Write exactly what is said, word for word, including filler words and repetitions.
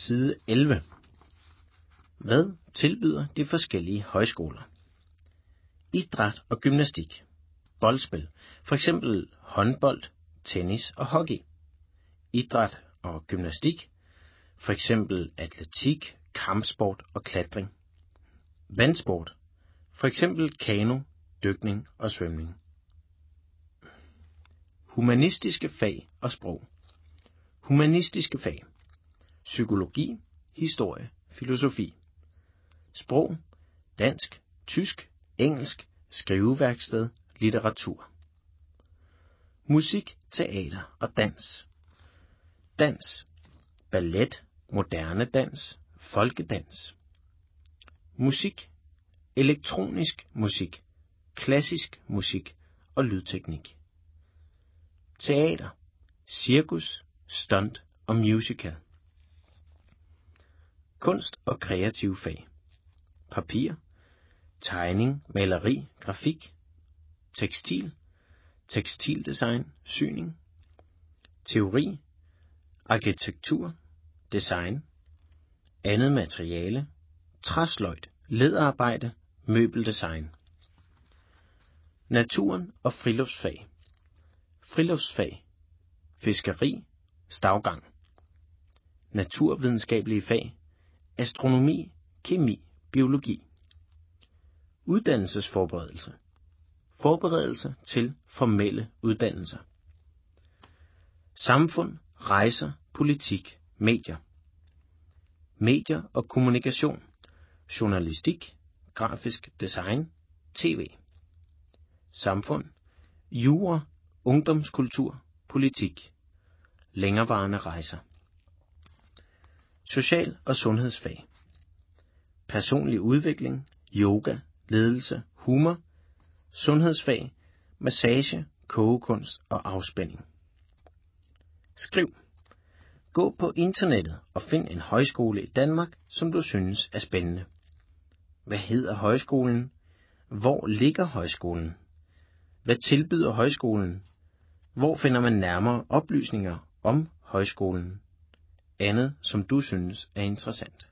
side elleve. Hvad tilbyder de forskellige højskoler? Idræt og gymnastik. Boldspil, for eksempel håndbold, tennis og hockey. Idræt og gymnastik, for eksempel atletik, kampsport og klatring. Vandsport, for eksempel kano, dykning og svømning. Humanistiske fag og sprog. Humanistiske fag. Psykologi, historie, filosofi. Sprog, dansk, tysk, engelsk, skriveværksted, litteratur. Musik, teater og dans. Dans, ballet, moderne dans, folkedans. Musik, elektronisk musik, klassisk musik og lydteknik. Teater, cirkus, stunt og musical. Kunst og kreative fag. Papir, tegning, maleri, grafik, tekstil, tekstildesign, syning, teori, arkitektur, design, andet materiale, træsløjd, læderarbejde, møbeldesign. Naturen og friluftsfag. Friluftsfag, fiskeri, stavgang. Naturvidenskabelige fag, astronomi, kemi, biologi. Uddannelsesforberedelse. Forberedelse til formelle uddannelser. Samfund, rejser, politik, medier. Medier og kommunikation. Journalistik, grafisk design, tv. Samfund, jura, ungdomskultur, politik. Længerevarende rejser. Social- og sundhedsfag. Personlig udvikling, yoga, ledelse, humor, sundhedsfag, massage, kogekunst og afspænding. Skriv. Gå på internettet og find en højskole i Danmark, som du synes er spændende. Hvad hedder højskolen? Hvor ligger højskolen? Hvad tilbyder højskolen? Hvor finder man nærmere oplysninger om højskolen? Andet, som du synes er interessant.